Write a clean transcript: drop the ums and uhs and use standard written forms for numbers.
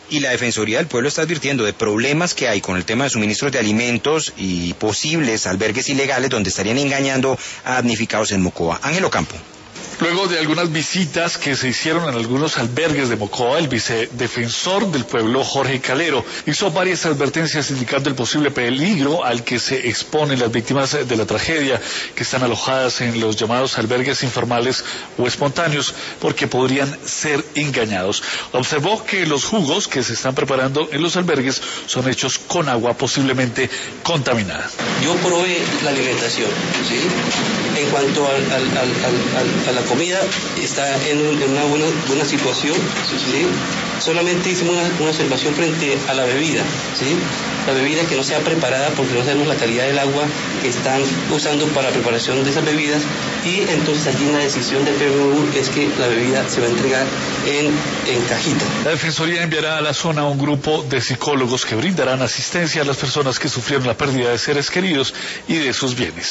Y la Defensoría del Pueblo está advirtiendo de problemas que hay con el tema de suministros de alimentos y posibles albergues ilegales donde estarían engañando a damnificados en Mocoa. Ángel Ocampo. Luego de algunas visitas que se hicieron en algunos albergues de Mocoa, el vicedefensor del pueblo, Jorge Calero, hizo varias advertencias indicando el posible peligro al que se exponen las víctimas de la tragedia, que están alojadas en los llamados albergues informales o espontáneos, porque podrían ser engañados. Observó que los jugos que se están preparando en los albergues son hechos con agua posiblemente contaminada. Yo probé la alimentación, ¿sí? En cuanto a la comida, está en una buena situación, ¿sí? Solamente hicimos una observación frente a la bebida, ¿sí? La bebida que no sea preparada porque no sabemos la calidad del agua que están usando para la preparación de esas bebidas, y entonces allí la decisión del PMU es que la bebida se va a entregar en cajita. La Defensoría enviará a la zona a un grupo de psicólogos que brindarán asistencia a las personas que sufrieron la pérdida de seres queridos y de sus bienes.